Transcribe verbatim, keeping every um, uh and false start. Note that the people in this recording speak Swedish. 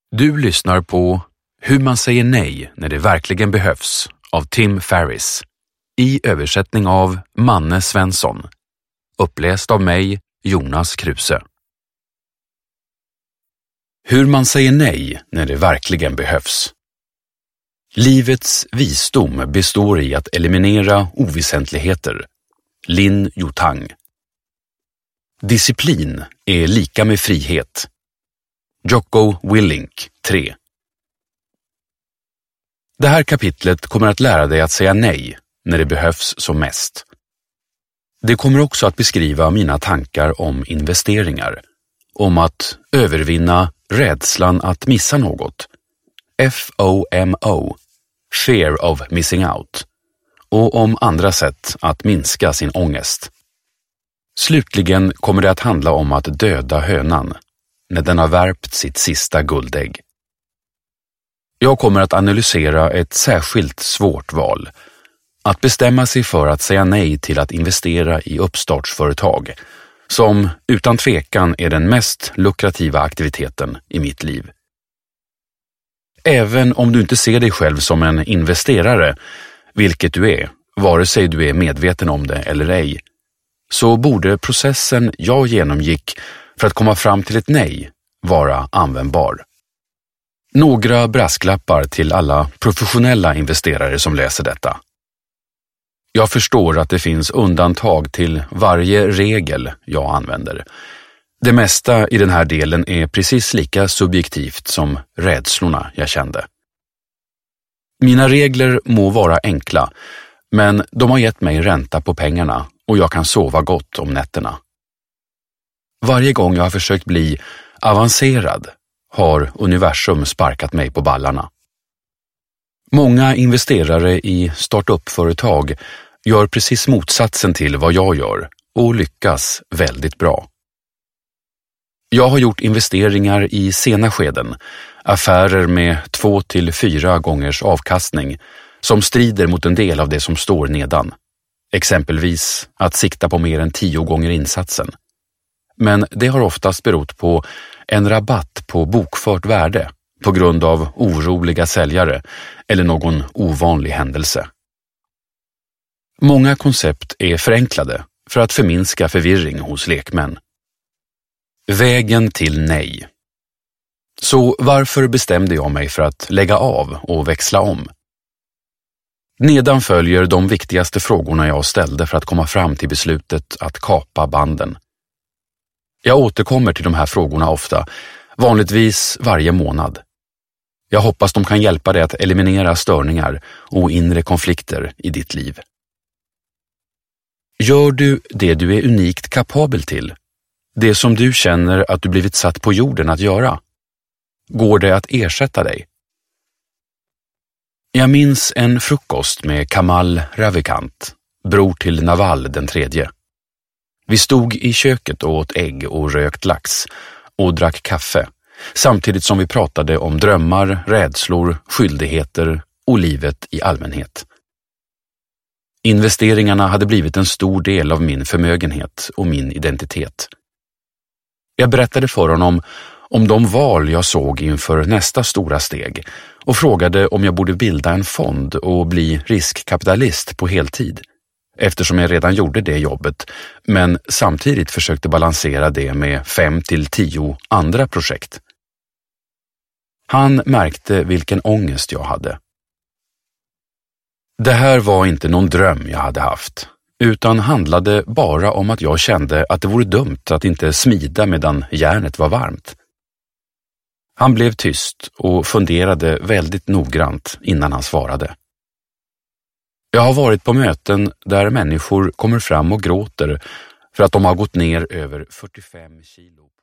Du lyssnar på Hur man säger nej när det verkligen behövs av Tim Ferriss i översättning av Manne Svensson. Uppläst av mig, Jonas Kruse. Hur man säger nej när det verkligen behövs. Livets visdom består i att eliminera oväsentligheter. Lin Yutang. Disciplin är lika med frihet. Jocko Willink, tre. Det här kapitlet kommer att lära dig att säga nej när det behövs som mest. Det kommer också att beskriva mina tankar om investeringar, om att övervinna rädslan att missa något, F O M O, fear of missing out, och om andra sätt att minska sin ångest. Slutligen kommer det att handla om att döda hönan när den har värpt sitt sista guldägg. Jag kommer att analysera ett särskilt svårt val. Att bestämma sig för att säga nej till att investera i uppstartsföretag, som utan tvekan är den mest lukrativa aktiviteten i mitt liv. Även om du inte ser dig själv som en investerare, vilket du är, vare sig du är medveten om det eller ej, så borde processen jag genomgick för att komma fram till ett nej vara användbar. Några brasklappar till alla professionella investerare som läser detta. Jag förstår att det finns undantag till varje regel jag använder. Det mesta i den här delen är precis lika subjektivt som rädslorna jag kände. Mina regler må vara enkla, men de har gett mig ränta på pengarna och jag kan sova gott om nätterna. Varje gång jag har försökt bli avancerad har universum sparkat mig på ballarna. Många investerare i startup-företag gör precis motsatsen till vad jag gör och lyckas väldigt bra. Jag har gjort investeringar i sena skeden, affärer med två till fyra gångers avkastning som strider mot en del av det som står nedan. Exempelvis att sikta på mer än tio gånger insatsen. Men det har oftast berott på en rabatt på bokfört värde på grund av oroliga säljare eller någon ovanlig händelse. Många koncept är förenklade för att förminska förvirring hos lekmän. Vägen till nej. Så varför bestämde jag mig för att lägga av och växla om? Nedan följer de viktigaste frågorna jag ställde för att komma fram till beslutet att kapa banden. Jag återkommer till de här frågorna ofta, vanligtvis varje månad. Jag hoppas de kan hjälpa dig att eliminera störningar och inre konflikter i ditt liv. Gör du det du är unikt kapabel till? Det som du känner att du blivit satt på jorden att göra? Går det att ersätta dig? Jag minns en frukost med Kamal Ravikant, bror till Naval den tredje. Vi stod i köket och åt ägg och rökt lax och drack kaffe, samtidigt som vi pratade om drömmar, rädslor, skyldigheter och livet i allmänhet. Investeringarna hade blivit en stor del av min förmögenhet och min identitet. Jag berättade för honom om de val jag såg inför nästa stora steg och frågade om jag borde bilda en fond och bli riskkapitalist på heltid, eftersom jag redan gjorde det jobbet, men samtidigt försökte balansera det med fem till tio andra projekt. Han märkte vilken ångest jag hade. Det här var inte någon dröm jag hade haft, utan handlade bara om att jag kände att det vore dumt att inte smida medan järnet var varmt. Han blev tyst och funderade väldigt noggrant innan han svarade. Jag har varit på möten där människor kommer fram och gråter för att de har gått ner över fyrtiofem kilo.